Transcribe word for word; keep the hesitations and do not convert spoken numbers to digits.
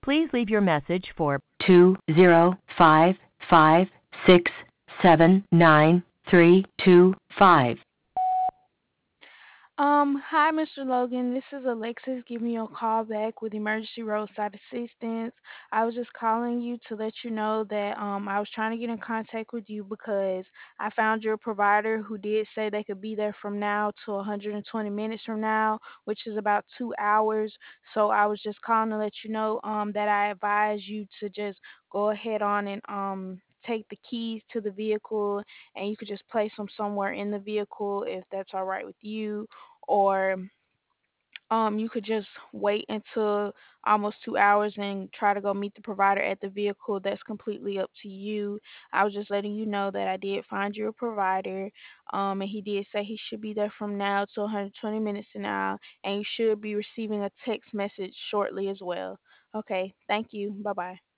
Please leave your message for two zero five five six seven nine three two five. Um, hi, mister Logan. This is Alexis giving you a call back with emergency roadside assistance. I was just calling you to let you know that um I was trying to get in contact with you because I found your provider who did say they could be there from now to one hundred twenty minutes from now, which is about two hours. So I was just calling to let you know um that I advise you to just go ahead on and um take the keys to the vehicle, and you could just place them somewhere in the vehicle if that's all right with you, or um, you could just wait until almost two hours and try to go meet the provider at the vehicle. That's completely up to you. I was just letting you know that I did find you a provider, um, and he did say he should be there from now to one hundred twenty minutes from now, and you should be receiving a text message shortly as well. Okay, thank you. Bye bye.